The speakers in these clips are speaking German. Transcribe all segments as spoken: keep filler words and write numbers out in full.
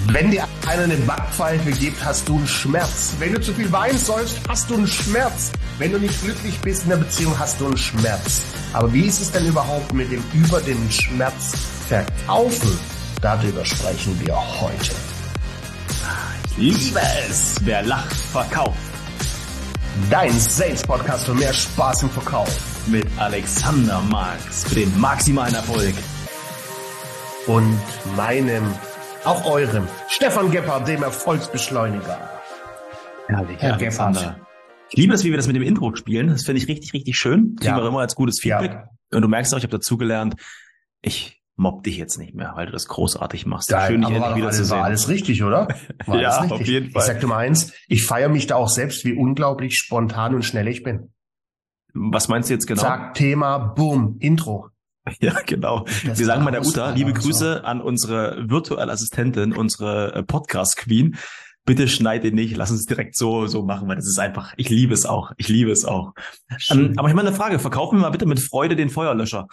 Wenn dir einer eine Backpfeife gibt, hast du einen Schmerz. Wenn du zu viel weinen sollst, hast du einen Schmerz. Wenn du nicht glücklich bist in der Beziehung, hast du einen Schmerz. Aber wie ist es denn überhaupt mit dem über den Schmerz verkaufen? Darüber sprechen wir heute. Ich liebe es, wer lacht, verkauft. Dein Sales-Podcast für mehr Spaß im Verkauf. Mit Alexander Marx für den maximalen Erfolg. Und meinem, auch eurem, Stefan Gebhardt, dem Erfolgsbeschleuniger. Herrlich, Herr Gebhardt. Ich liebe es, wie wir das mit dem Intro spielen. Das finde ich richtig, richtig schön. Kriegen Ja. wir immer als gutes Feedback. Ja. Und du merkst auch, ich habe dazugelernt, ich mobb dich jetzt nicht mehr, weil du das großartig machst. Geil, Schön, dich aber endlich war, wieder alles, zu sehen. war alles richtig, oder? War Ja, alles auf richtig. jeden Fall. Ich sag dir mal eins, ich feiere mich da auch selbst, wie unglaublich spontan und schnell ich bin. Was meinst du jetzt genau? Zack, Thema, boom, Intro. Ja, genau. Das Wir sagen war mal der Uta, aus- liebe aus- Grüße an unsere virtuelle Assistentin, unsere äh, Podcast-Queen. Bitte schneid den nicht, lass uns direkt so so machen, weil das ist einfach, ich liebe es auch, ich liebe es auch. Ähm, aber ich habe mal eine Frage, verkaufen wir mal bitte mit Freude den Feuerlöscher.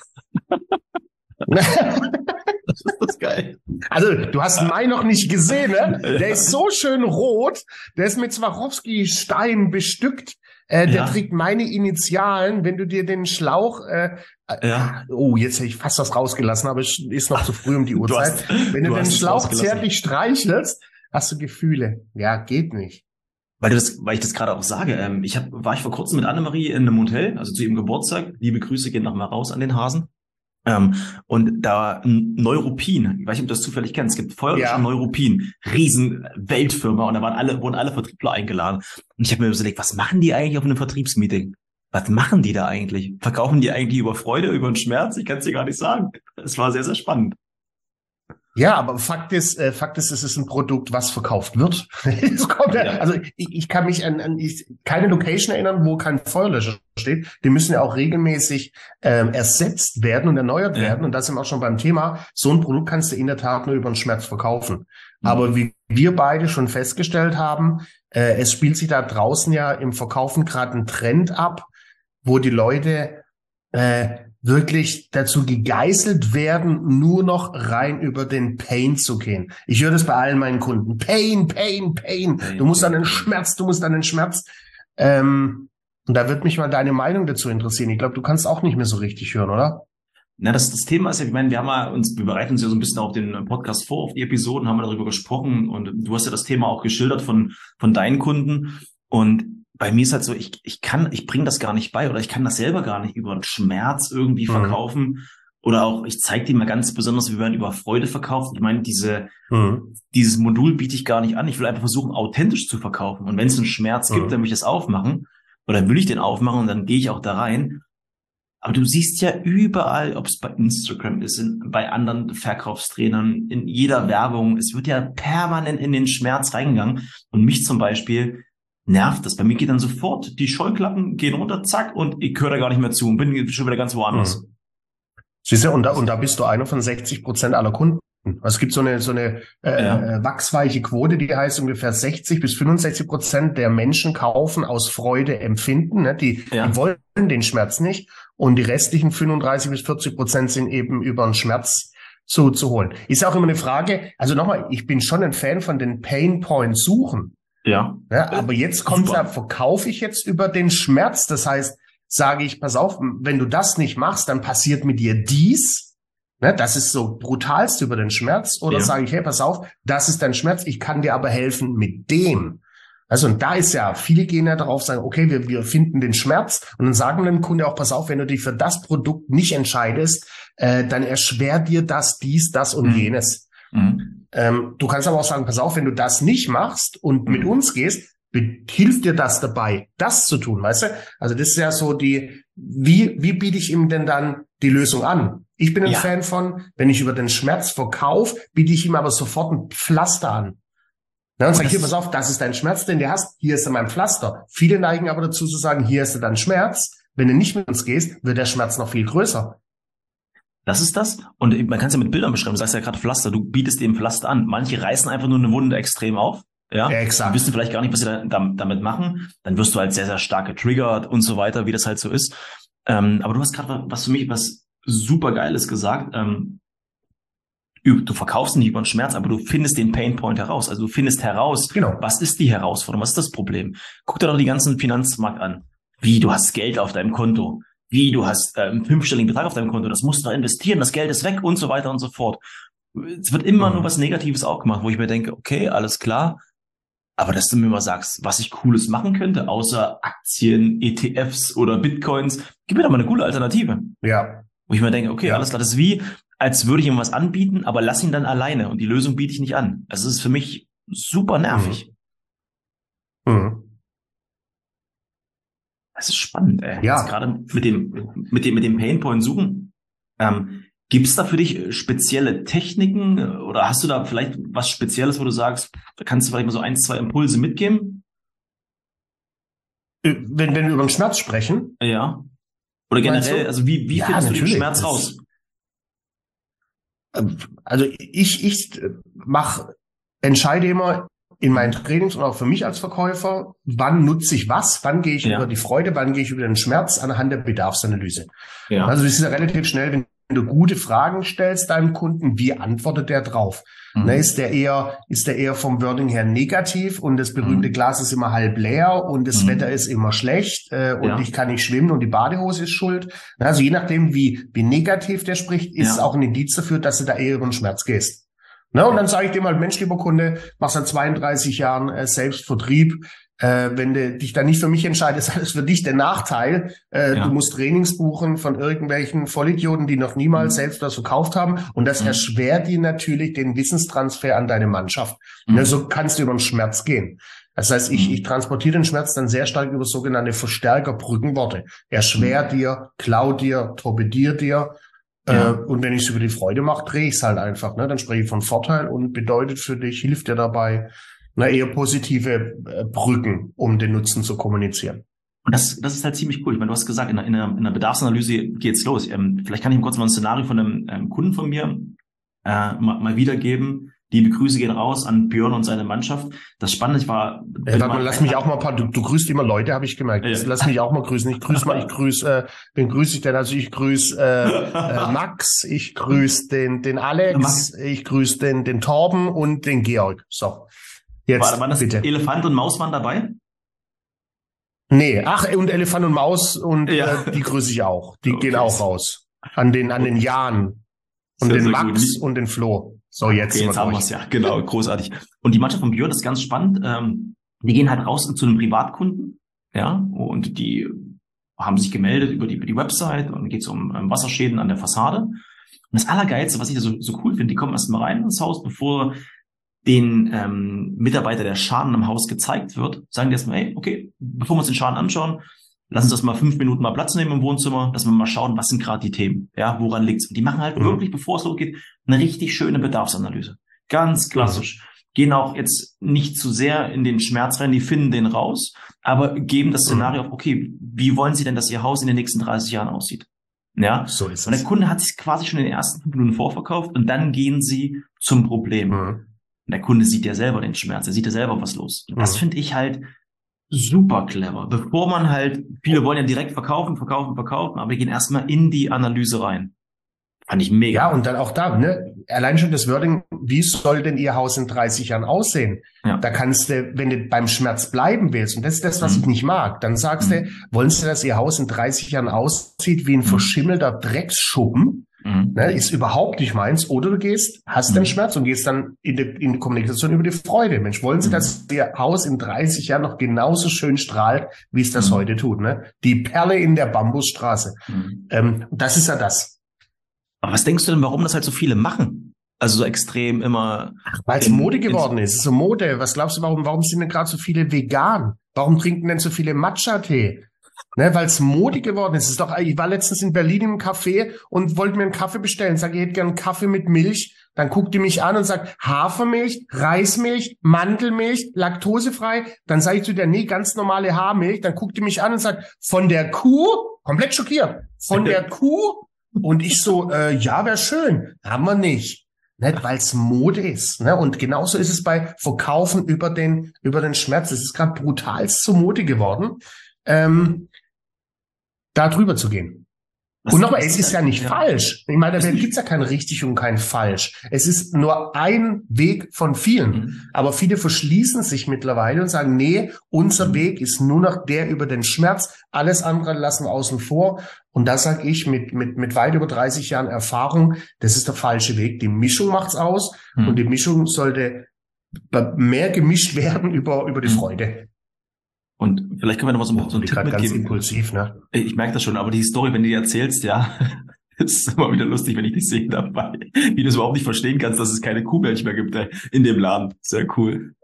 Das ist das geil. Also, du hast meinen noch nicht gesehen, ne? Der ist so schön rot, der ist mit Swarovski-Stein bestückt. Äh, der Ja. trägt meine Initialen, wenn du dir den Schlauch, äh, Ja. oh, jetzt hätte ich fast was rausgelassen, aber es ist noch zu früh um die Du Uhrzeit. hast- Wenn du, du den hast es Schlauch rausgelassen. zärtlich streichelst, hast du Gefühle. Ja, geht nicht. Weil du das, weil ich das gerade auch sage, ähm, ich hab, war ich vor kurzem mit Annemarie in einem Hotel, also zu ihrem Geburtstag. Liebe Grüße gehen noch mal raus an den Hasen. Ähm, und da N- Neuruppin, ich weiß nicht, ob du das zufällig kennst, es gibt Feuerlöscher Ja. Neuruppin, riesen Weltfirma, und da waren alle, wurden alle Vertriebler eingeladen. Und ich habe mir überlegt, was machen die eigentlich auf einem Vertriebsmeeting? Was machen die da eigentlich? Verkaufen die eigentlich über Freude, über den Schmerz? Ich kann es dir gar nicht sagen. Es war sehr, sehr spannend. Ja, aber Fakt ist, äh, Fakt ist, es ist ein Produkt, was verkauft wird. Es kommt ja, Ja. also ich, ich kann mich an, an ich, keine Location erinnern, wo kein Feuerlöscher steht. Die müssen ja auch regelmäßig ähm, ersetzt werden und erneuert Ja. werden. Und da sind wir auch schon beim Thema. So ein Produkt kannst du in der Tat nur über den Schmerz verkaufen. Mhm. Aber wie wir beide schon festgestellt haben, äh, es spielt sich da draußen ja im Verkaufen gerade ein Trend ab, wo die Leute äh, wirklich dazu gegeißelt werden, nur noch rein über den Pain zu gehen. Ich höre das bei allen meinen Kunden. Pain, Pain, Pain. Pain, Du musst an den Pain. Schmerz, du musst an den Schmerz. Ähm, und da wird mich mal deine Meinung dazu interessieren. Ich glaube, du kannst auch nicht mehr so richtig hören, oder? Na, das, das Thema ist ja, ich meine, wir haben ja uns, wir bereiten uns ja so ein bisschen auf den Podcast vor, auf die Episoden, haben wir darüber gesprochen, und du hast ja das Thema auch geschildert von, von deinen Kunden. Und bei mir ist halt so, ich, ich kann, ich bringe das gar nicht bei, oder ich kann das selber gar nicht über den Schmerz irgendwie Mhm. verkaufen. Oder auch, ich zeige dir mal ganz besonders, wie man über Freude verkauft. Ich meine, diese, Mhm. dieses Modul biete ich gar nicht an. Ich will einfach versuchen, authentisch zu verkaufen. Und wenn es einen Schmerz Mhm. gibt, dann will ich das aufmachen. Oder will ich den aufmachen, und dann gehe ich auch da rein. Aber du siehst ja überall, ob es bei Instagram ist, in, bei anderen Verkaufstrainern, in jeder Werbung, es wird ja permanent in den Schmerz reingegangen. Und mich zum Beispiel nervt das. Bei mir geht dann sofort, die Scheuklappen gehen runter, zack, und ich höre da gar nicht mehr zu und bin schon wieder ganz woanders. Mhm. Siehst du, und da, und da bist du einer von sechzig Prozent aller Kunden. Also es gibt so eine, so eine äh, Ja. äh, wachsweiche Quote, die heißt ungefähr sechzig bis fünfundsechzig Prozent der Menschen kaufen aus Freude empfinden. Ne? Die, Ja. die wollen den Schmerz nicht. Und die restlichen fünfunddreißig bis vierzig Prozent sind eben über den Schmerz zu, zu holen. Ist auch immer eine Frage, also nochmal, ich bin schon ein Fan von den Pain Points suchen. Ja. Ja, aber jetzt kommt Super. ja, verkaufe ich jetzt über den Schmerz. Das heißt, sage ich, pass auf, wenn du das nicht machst, dann passiert mit dir dies. Ne, das ist so brutalst über den Schmerz. Oder Ja. sage ich, hey, pass auf, das ist dein Schmerz, ich kann dir aber helfen mit dem. Also, und da ist ja, viele gehen ja darauf, sagen, okay, wir, wir finden den Schmerz, und dann sagen wir dem Kunde auch, pass auf, wenn du dich für das Produkt nicht entscheidest, äh, dann erschwert dir das, dies, das und Mhm. jenes. Mhm. Ähm, du kannst aber auch sagen, pass auf, wenn du das nicht machst und mit Mhm. uns gehst, be- hilft dir das dabei, das zu tun, weißt du? Also das ist ja so die, wie, wie biete ich ihm denn dann die Lösung an? Ich bin ein Ja. Fan von, wenn ich über den Schmerz verkaufe, biete ich ihm aber sofort ein Pflaster an. Ja, und sag, das- hier, pass auf, das ist dein Schmerz, den du hast, hier ist mein Pflaster. Viele neigen aber dazu zu sagen, hier ist dein Schmerz. Wenn du nicht mit uns gehst, wird der Schmerz noch viel größer. Das ist das. Und man kann es ja mit Bildern beschreiben. Du sagst ja gerade Pflaster. Du bietest dem Pflaster an. Manche reißen einfach nur eine Wunde extrem auf. Ja, Ja, exakt. Die wissen vielleicht gar nicht, was sie da, da, damit machen. Dann wirst du halt sehr, sehr stark getriggert und so weiter, wie das halt so ist. Ähm, aber du hast gerade was für mich was super Geiles gesagt. Ähm, du verkaufst nicht über den Schmerz, aber du findest den Painpoint heraus. Also du findest heraus, Genau. was ist die Herausforderung, was ist das Problem? Guck dir doch die ganzen Finanzmarkt an. Wie, du hast Geld auf deinem Konto. Wie, du hast äh, einen fünfstelligen Betrag auf deinem Konto. Das musst du da investieren, das Geld ist weg und so weiter und so fort. Es wird immer Mhm. nur was Negatives auch gemacht, wo ich mir denke, okay, alles klar. Aber dass du mir mal sagst, was ich Cooles machen könnte, außer Aktien, E T Fs oder Bitcoins, gib mir doch mal eine coole Alternative. Ja. Wo ich mir denke, okay, Ja. alles klar, das ist wie, als würde ich ihm was anbieten, aber lass ihn dann alleine und die Lösung biete ich nicht an. Also es ist für mich super nervig. Mhm. Mhm. Das ist spannend, ey. Ja. Jetzt gerade mit dem, mit dem, mit dem Painpoint suchen. Ähm, Gibt es da für dich spezielle Techniken oder hast du da vielleicht was Spezielles, wo du sagst, da kannst du vielleicht mal so ein, zwei Impulse mitgeben? Äh, Wenn, wenn wir über den Schmerz sprechen, Ja. Oder Meinst generell, du? also wie, wie Ja, findest du den natürlich. Schmerz Das- raus? also ich, ich mache, entscheide immer in meinen Trainings und auch für mich als Verkäufer, wann nutze ich was, wann gehe ich Ja. über die Freude, wann gehe ich über den Schmerz anhand der Bedarfsanalyse. Ja. Also es ist ja relativ schnell, wenn du gute Fragen stellst deinem Kunden, wie antwortet der drauf? Mhm. Ne, ist der eher, ist der eher vom Wording her negativ und das berühmte Mhm. Glas ist immer halb leer und das Mhm. Wetter ist immer schlecht äh, und Ja. ich kann nicht schwimmen und die Badehose ist schuld. Also je nachdem, wie, wie negativ der spricht, ist Ja. auch ein Indiz dafür, dass du da eher über den Schmerz gehst. Ne, und dann sage ich dem halt, Mensch, lieber Kunde, machst seit zweiunddreißig Jahren äh, Selbstvertrieb. Äh, wenn du dich da nicht für mich entscheidest, ist alles für dich der Nachteil. Äh, Ja. Du musst Trainings buchen von irgendwelchen Vollidioten, die noch niemals Mhm. selbst was verkauft haben. Und das Mhm. erschwert dir natürlich den Wissenstransfer an deine Mannschaft. Mhm. Ne, so kannst du über den Schmerz gehen. Das heißt, ich, Mhm. ich transportiere den Schmerz dann sehr stark über sogenannte Verstärker-Brückenworte. Erschwer dir, klau dir, torpedier dir. Ja. Äh, und wenn ich es über die Freude mache, drehe ich es halt einfach. Ne? Dann spreche ich von Vorteil und bedeutet für dich, hilft dir dabei, na, eher positive äh, Brücken, um den Nutzen zu kommunizieren. Und das, das ist halt ziemlich cool. Ich meine, du hast gesagt, in einer, in einer, in einer Bedarfsanalyse geht's los. Ähm, vielleicht kann ich ihm kurz mal ein Szenario von einem ähm, Kunden von mir äh, mal, mal wiedergeben. Liebe Grüße gehen raus an Björn und seine Mannschaft. Das Spannende war... Äh, warte mal, lass mich auch mal ein paar, du, du grüßt immer Leute, habe ich gemerkt. Ja. Lass mich auch mal grüßen. Ich grüße mal, ich grüße, äh, wen grüße ich denn? Also ich grüße äh, äh, Max, ich grüße den, den Alex, Max. ich grüße den, den Torben und den Georg. So, jetzt War, waren das bitte. Elefant und Maus waren dabei? Nee, ach, und Elefant und Maus und Ja. äh, die grüße ich auch. Die Okay. gehen auch raus. An den, an den Jan und Sehr, den sehr Max gut. und den Flo. So, jetzt, Okay, jetzt haben wir es ja. Genau, großartig. Und die Mannschaft von Björn, das ist ganz spannend. Ähm, die gehen halt raus zu einem Privatkunden, ja, und die haben sich gemeldet über die, über die Website und geht es um ähm, Wasserschäden an der Fassade. Und das Allergeilste, was ich da so, so cool finde, die kommen erst mal rein ins Haus, bevor den ähm, Mitarbeiter der Schaden im Haus gezeigt wird, sagen die erstmal, hey, okay, bevor wir uns den Schaden anschauen, lass uns das mal fünf Minuten mal Platz nehmen im Wohnzimmer, dass wir mal schauen, was sind gerade die Themen, ja, woran liegt's? Und die machen halt Mhm. wirklich, bevor es losgeht, eine richtig schöne Bedarfsanalyse. Ganz klassisch. Mhm. Gehen auch jetzt nicht zu sehr in den Schmerz rein, die finden den raus, aber geben das Szenario auf, okay, wie wollen sie denn, dass ihr Haus in den nächsten dreißig Jahren aussieht? Ja, So ist und der es. Kunde hat sich quasi schon in den ersten fünf Minuten vorverkauft und dann gehen sie zum Problem. Mhm. Und der Kunde sieht ja selber den Schmerz, er sieht ja selber, was los. Und das Mhm. finde ich halt super clever. Bevor man halt, viele wollen ja direkt verkaufen, verkaufen, verkaufen, aber wir gehen erstmal in die Analyse rein. Fand ich mega. Ja, und dann auch da, ne, allein schon das Wording, wie soll denn Ihr Haus in dreißig Jahren aussehen? Ja. Da kannst du, wenn du beim Schmerz bleiben willst, und das ist das, was Mhm. ich nicht mag, dann sagst Mhm. du, wollen Sie, dass Ihr Haus in dreißig Jahren aussieht wie ein Mhm. verschimmelter Drecksschuppen? Mhm. Ne, ist überhaupt nicht meins. Oder du gehst, hast Mhm. den Schmerz und gehst dann in die, in die Kommunikation über die Freude. Mensch, wollen Sie, Mhm. dass Ihr Haus in dreißig Jahren noch genauso schön strahlt, wie es das Mhm. heute tut? Ne? Die Perle in der Bambusstraße. Mhm. Ähm, das ist ja das. Aber was denkst du denn, warum das halt so viele machen? Also so extrem immer. Weil es in- Mode in- geworden ist. Es ist so Mode. Was glaubst du, warum, warum sind denn gerade so viele vegan? Warum trinken denn so viele Matcha-Tee? Ne, weil es Mode geworden ist. Es ist doch, ich war letztens in Berlin im Café und wollte mir einen Kaffee bestellen. Sag, ich hätte gern einen Kaffee mit Milch. Dann guckt die mich an und sagt, Hafermilch, Reismilch, Mandelmilch, laktosefrei. Dann sage ich zu der, nee, ganz normale Haarmilch. Dann guckt die mich an und sagt, von der Kuh, komplett schockiert, von der Kuh. Und ich so, äh, ja, wäre schön. Haben wir nicht. Nicht, weil es Mode ist. Ne? Und genauso ist es bei Verkaufen über den, über den Schmerz. Es ist gerade brutalst zur Mode geworden, ähm, da drüber zu gehen. Was, und nochmal, es ist ja nicht ja. falsch. Ich meine, da gibt's ja kein richtig und kein falsch. Es ist nur ein Weg von vielen. Mhm. Aber viele verschließen sich mittlerweile und sagen, nee, unser mhm. Weg ist nur noch der über den Schmerz. Alles andere lassen wir außen vor. Und da sage ich mit, mit, mit weit über dreißig Jahren Erfahrung, das ist der falsche Weg. Die Mischung macht's aus. Mhm. Und die Mischung sollte mehr gemischt werden über, über die mhm. Freude. Und vielleicht können wir noch mal so, oh, so einen Tipp mitgeben. Ganz impulsiv, ne? Ich merke das schon, aber die Story, wenn du die erzählst, ja, ist immer wieder lustig, wenn ich dich sehe dabei. Wie du es überhaupt nicht verstehen kannst, dass es keine Kuhmilch mehr gibt in dem Laden. Sehr cool.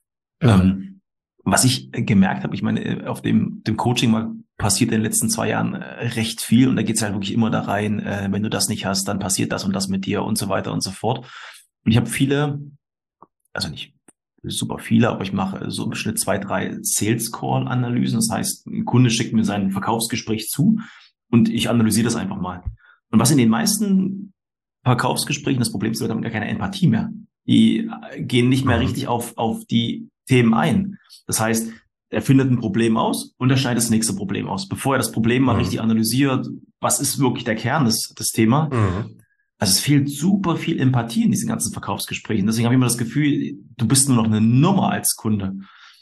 Ja. Ähm, was ich gemerkt habe, ich meine, auf dem, dem Coaching passiert in den letzten zwei Jahren recht viel und da geht es halt wirklich immer da rein, äh, wenn du das nicht hast, dann passiert das und das mit dir und so weiter und so fort. Und ich habe viele, also nicht super viele, aber ich mache so im Schnitt zwei, drei Sales-Call-Analysen. Das heißt, ein Kunde schickt mir sein Verkaufsgespräch zu und ich analysiere das einfach mal. Und was in den meisten Verkaufsgesprächen das Problem ist, wir haben gar keine Empathie mehr. Die gehen nicht mehr richtig auf, auf die Themen ein. Das heißt, er findet ein Problem aus und er schneidet das nächste Problem aus. Bevor er das Problem mal mhm. richtig analysiert, was ist wirklich der Kern des, des Themas? Mhm. Also es fehlt super viel Empathie in diesen ganzen Verkaufsgesprächen. Deswegen habe ich immer das Gefühl, du bist nur noch eine Nummer als Kunde.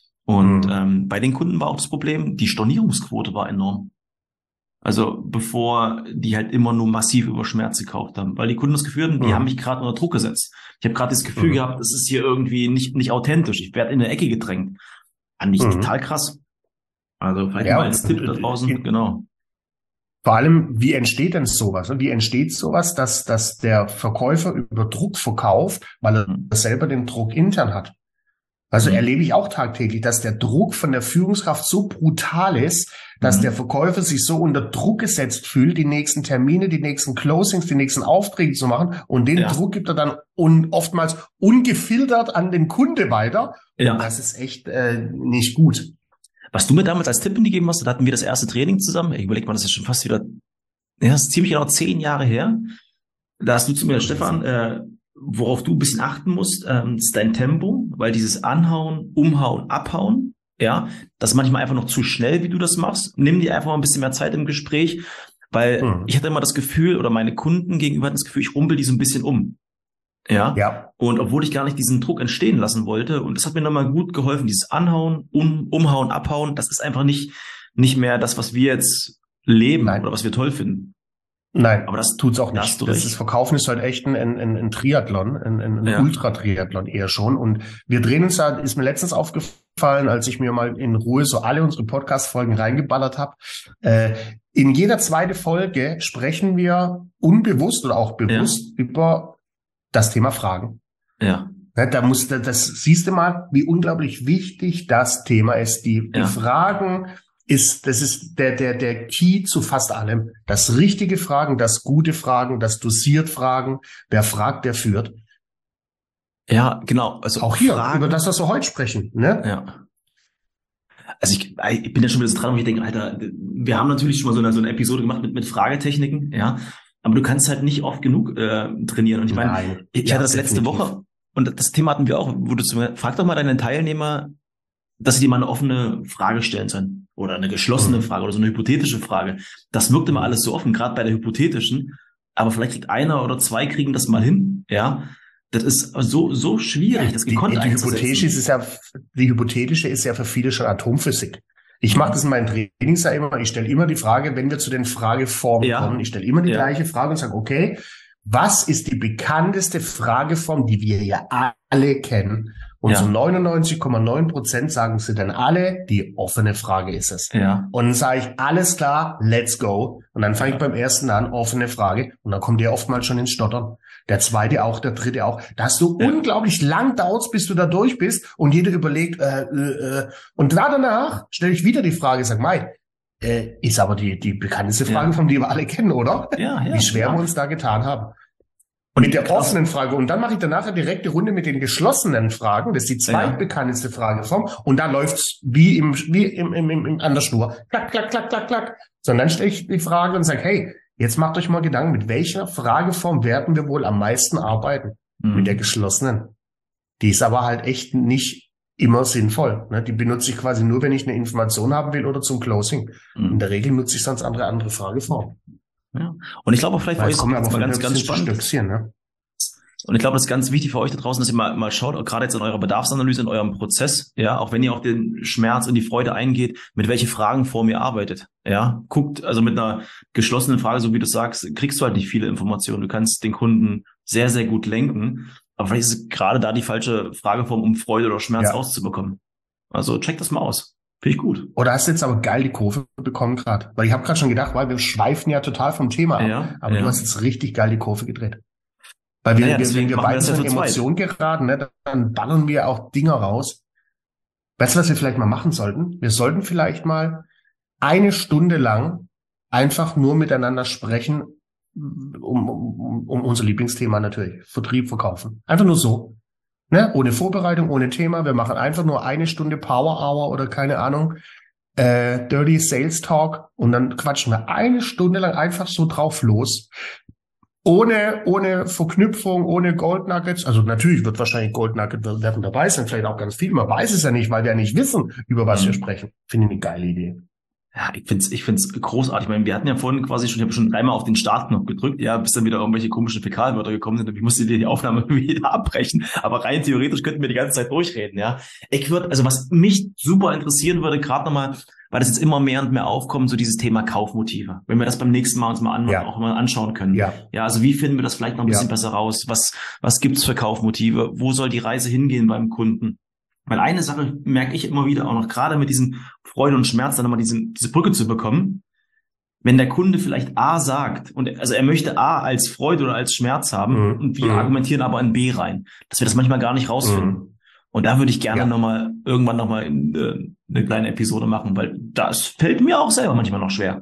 Und mhm. ähm, bei den Kunden war auch das Problem, die Stornierungsquote war enorm. Also bevor die halt immer nur massiv über Schmerz gekauft haben. Weil die Kunden das Gefühl hatten, die mhm. haben mich gerade unter Druck gesetzt. Ich habe gerade das Gefühl mhm. gehabt, es ist hier irgendwie nicht nicht authentisch. Ich werde in eine Ecke gedrängt. Fand ich mhm. total krass. Also vielleicht ja, mal als Tipp da draußen, in, genau. Vor allem, wie entsteht denn sowas? Und wie entsteht sowas, dass, dass der Verkäufer über Druck verkauft, weil er mhm. selber den Druck intern hat? Also mhm. erlebe ich auch tagtäglich, dass der Druck von der Führungskraft so brutal ist, dass mhm. der Verkäufer sich so unter Druck gesetzt fühlt, die nächsten Termine, die nächsten Closings, die nächsten Aufträge zu machen. Und den ja. Druck gibt er dann un, oftmals ungefiltert an den Kunde weiter. Ja. Und das ist echt äh, nicht gut. Was du mir damals als Tipp gegeben hast, da hatten wir das erste Training zusammen. Ich überleg mal, das ist schon fast wieder, ja, das ist ziemlich genau zehn Jahre her. Da hast du zu mir, Stefan, äh, worauf du ein bisschen achten musst, ähm, ist dein Tempo, weil dieses Anhauen, Umhauen, Abhauen, ja, das ist manchmal einfach noch zu schnell, wie du das machst. Nimm dir einfach mal ein bisschen mehr Zeit im Gespräch, weil mhm. ich hatte immer das Gefühl, oder meine Kunden gegenüber hatten das Gefühl, ich rumpel die so ein bisschen um. Ja? ja. Und obwohl ich gar nicht diesen Druck entstehen lassen wollte, und das hat mir nochmal gut geholfen, dieses Anhauen, um, Umhauen, Abhauen, das ist einfach nicht, nicht mehr das, was wir jetzt leben Nein. oder was wir toll finden. Nein, aber das tut's auch nicht. Das ist, Verkaufen ist halt echt ein, ein, ein Triathlon, ein, ein ja. Ultra-Triathlon eher schon. Und wir drehen uns da, ist mir letztens aufgefallen, als ich mir mal in Ruhe so alle unsere Podcast-Folgen reingeballert habe. Äh, in jeder zweiten Folge sprechen wir unbewusst oder auch bewusst ja. über das Thema Fragen. Ja. Da muss, das siehst du mal, wie unglaublich wichtig das Thema ist. Die, ja. die Fragen ist, das ist der, der, der Key zu fast allem. Das richtige Fragen, das gute Fragen, das dosiert Fragen. Wer fragt, der führt. Ja, genau. Also auch hier, Fragen, über das, was wir heute sprechen, ne? Ja. Also ich, ich bin ja schon wieder so dran, und ich denke, Alter, wir haben natürlich schon mal so eine, so eine Episode gemacht mit, mit Fragetechniken, ja. Aber du kannst halt nicht oft genug äh, trainieren. Und ich meine, Nein, ich ja, hatte das letzte definitiv. Woche und das Thema hatten wir auch, wo du zu mir, frag doch mal deine Teilnehmer, dass sie dir mal eine offene Frage stellen sollen oder eine geschlossene mhm. Frage oder so eine hypothetische Frage. Das wirkt immer alles so offen, gerade bei der hypothetischen. Aber vielleicht kriegt einer oder zwei kriegen das mal hin, ja. Das ist so so schwierig, das gekonnt die, die hypothetische ist ja, die hypothetische ist ja für viele schon Atomphysik. Ich mache das in meinen Trainings ja immer. Ich stelle immer die Frage, wenn wir zu den Frageformen ja. kommen, ich stelle immer die ja. gleiche Frage und sage, okay, was ist die bekannteste Frageform, die wir ja alle kennen? Und ja. so neunundneunzig Komma neun Prozent sagen sie dann alle, die offene Frage ist es. Ja. Und dann sage ich, alles klar, let's go. Und dann fange ich beim ersten an, offene Frage. Und dann kommt der oftmals schon ins Stottern. Der zweite auch, der dritte auch. Da hast du ja. unglaublich lang dauert, bis du da durch bist. Und jeder überlegt, äh, äh, äh. Und da danach stelle ich wieder die Frage, sag mal, äh, ist aber die, die bekannteste Frage, ja. von der wir alle kennen, oder? Ja, ja. Wie schwer ja. wir uns da getan haben. Und mit der krass. offenen Frage. Und dann mache ich danach eine direkte Runde mit den geschlossenen Fragen. Das ist die zweitbekannteste Frageform. Und da läuft's wie im, wie im, im, im, im, an der Schnur. Klack, klack, klack, klack, klack. So, und dann stelle ich die Frage und sage, hey, jetzt macht euch mal Gedanken, mit welcher Frageform werden wir wohl am meisten arbeiten? Mhm. Mit der geschlossenen. Die ist aber halt echt nicht immer sinnvoll. Ne? Die benutze ich quasi nur, wenn ich eine Information haben will oder zum Closing. Mhm. In der Regel nutze ich sonst andere, andere Frageformen. Ja. Und ich glaube, vielleicht für euch ist das mal ganz, ganz spannend. Stöckchen, ne? Und ich glaube, das ist ganz wichtig für euch da draußen, dass ihr mal, mal schaut, auch gerade jetzt in eurer Bedarfsanalyse, in eurem Prozess, ja, auch wenn ihr auf den Schmerz und die Freude eingeht, mit welche Fragenform ihr arbeitet, ja. Guckt, also mit einer geschlossenen Frage, so wie du sagst, kriegst du halt nicht viele Informationen. Du kannst den Kunden sehr, sehr gut lenken. Aber vielleicht ist es gerade da die falsche Frageform, um Freude oder Schmerz Ja. rauszubekommen. Also check das mal aus. Finde ich gut. Oder hast du jetzt aber geil die Kurve bekommen gerade? Weil ich habe gerade schon gedacht, weil wir schweifen ja total vom Thema ab. Ja, aber ja. du hast jetzt richtig geil die Kurve gedreht. Weil wir, Naja, wir, deswegen wenn wir machen wir beide das ja so in zu zweit. Emotionen geraten, ne, dann ballern wir auch Dinger raus. Weißt du, was wir vielleicht mal machen sollten? Wir sollten vielleicht mal eine Stunde lang einfach nur miteinander sprechen, um, um, um unser Lieblingsthema natürlich, Vertrieb, Verkaufen. Einfach nur so. Ne? Ohne Vorbereitung, ohne Thema. Wir machen einfach nur eine Stunde Power Hour oder keine Ahnung, äh, Dirty Sales Talk und dann quatschen wir eine Stunde lang einfach so drauf los. Ohne, ohne Verknüpfung, ohne Gold Nuggets. Also natürlich wird wahrscheinlich Gold Nugget werden dabei sein, vielleicht auch ganz viel. Man weiß es ja nicht, weil wir ja nicht wissen, über was Mhm. wir sprechen. Finde ich eine geile Idee. Ja, ich find's, ich find's großartig. Ich meine, wir hatten ja vorhin quasi schon, ich habe schon dreimal auf den Startknopf gedrückt, ja, bis dann wieder irgendwelche komischen Fäkalwörter gekommen sind und ich musste dir die Aufnahme wieder abbrechen. Aber rein theoretisch könnten wir die ganze Zeit durchreden, ja. Ich würde, also was mich super interessieren würde, gerade nochmal, weil das jetzt immer mehr und mehr aufkommt, so dieses Thema Kaufmotive. Wenn wir das beim nächsten Mal uns mal an, Ja. auch mal anschauen können. Ja. Ja, also wie finden wir das vielleicht noch ein bisschen Ja. besser raus? Was, was gibt's für Kaufmotive? Wo soll die Reise hingehen beim Kunden? Weil eine Sache merke ich immer wieder, auch noch gerade mit diesem Freude und Schmerz, dann nochmal diese, diese Brücke zu bekommen. Wenn der Kunde vielleicht A sagt, und also er möchte A als Freude oder als Schmerz haben, Mhm. und wir Mhm. argumentieren aber in B rein, dass wir das manchmal gar nicht rausfinden. Mhm. Und da würde ich gerne Ja. nochmal, irgendwann nochmal äh, eine kleine Episode machen, weil das fällt mir auch selber manchmal noch schwer.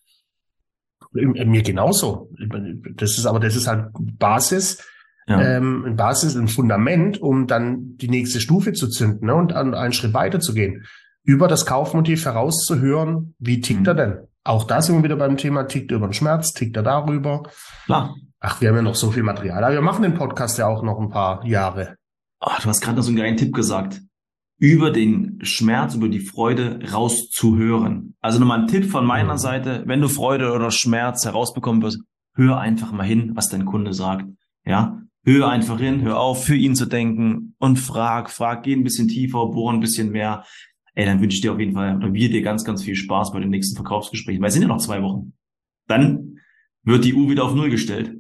Mir genauso. Das ist aber, das ist halt Basis, Ja. ähm, ein Basis, ein Fundament, um dann die nächste Stufe zu zünden, ne, und an einen Schritt weiter zu gehen. Über das Kaufmotiv herauszuhören, wie tickt Mhm. er denn? Auch da sind wir wieder beim Thema, tickt er über den Schmerz, tickt er darüber? Klar. Ach, wir haben ja noch so viel Material, aber wir machen den Podcast ja auch noch ein paar Jahre. Oh, du hast gerade noch so einen geilen Tipp gesagt. Über den Schmerz, über die Freude rauszuhören. Also nochmal ein Tipp von meiner Mhm. Seite, wenn du Freude oder Schmerz herausbekommen wirst, hör einfach mal hin, was dein Kunde sagt. Ja, hör einfach hin, hör auf, für ihn zu denken und frag, frag, geh ein bisschen tiefer, bohr ein bisschen mehr. Ey, dann wünsche ich dir auf jeden Fall, oder wir dir ganz, ganz viel Spaß bei den nächsten Verkaufsgesprächen, weil es sind ja noch zwei Wochen. Dann wird die Uhr wieder auf Null gestellt.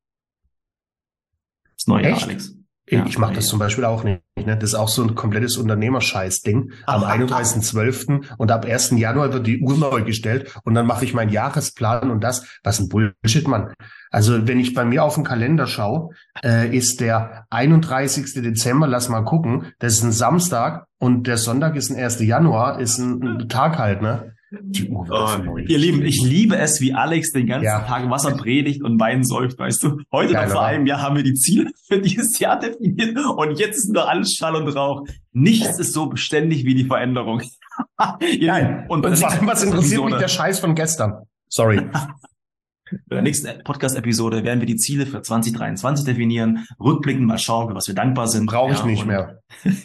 Das neue Jahr, Echt? Alex. Ich, Ja, ich mache das ja. zum Beispiel auch nicht. Ne? Das ist auch so ein komplettes Unternehmerscheiß-Ding. Am Aha. einunddreißigsten zwölften und ab ersten Januar wird die Uhr neu gestellt und dann mache ich meinen Jahresplan und das. Was ein Bullshit, Mann. Also wenn ich bei mir auf den Kalender schaue, äh, ist der einunddreißigste Dezember, lass mal gucken, das ist ein Samstag und der Sonntag ist ein ersten Januar, ist ein, ein Tag halt, ne? Die Uhr wird auf Oh, neu ihr Lieben, ich liebe es, wie Alex den ganzen Ja. Tag Wasser predigt und Wein säuft, weißt du. Heute Geil, noch vor oder? einem Jahr haben wir die Ziele für dieses Jahr definiert und jetzt ist nur alles Schall und Rauch. Nichts ist so beständig wie die Veränderung. Ihr Nein. Lieben, und bei Und der vor allem, was nächsten interessiert mich Episode- der Scheiß von gestern? Sorry. Bei der nächsten Podcast-Episode werden wir die Ziele für zwanzig dreiundzwanzig definieren, rückblicken, mal schauen, für was wir dankbar sind. Brauche ich Ja, nicht und- mehr.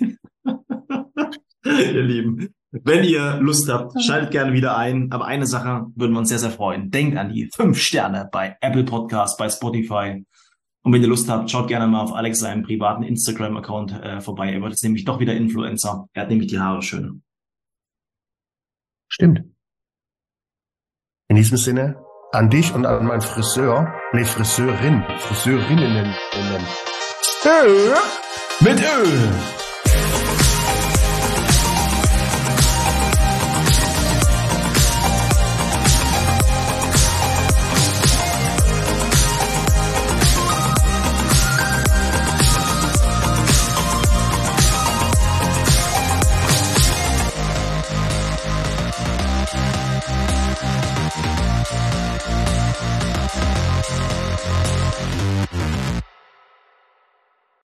Ihr Lieben, wenn ihr Lust habt, schaltet gerne wieder ein. Aber eine Sache würden wir uns sehr, sehr freuen. Denkt an die fünf Sterne bei Apple Podcast, bei Spotify. Und wenn ihr Lust habt, schaut gerne mal auf Alex seinem privaten Instagram-Account äh, vorbei. Er wird jetzt nämlich doch wieder Influencer. Er hat nämlich die Haare schön. Stimmt. In diesem Sinne, an dich und an meinen Friseur, nee, Friseurin, Friseurinnen, Ö, mit Ö.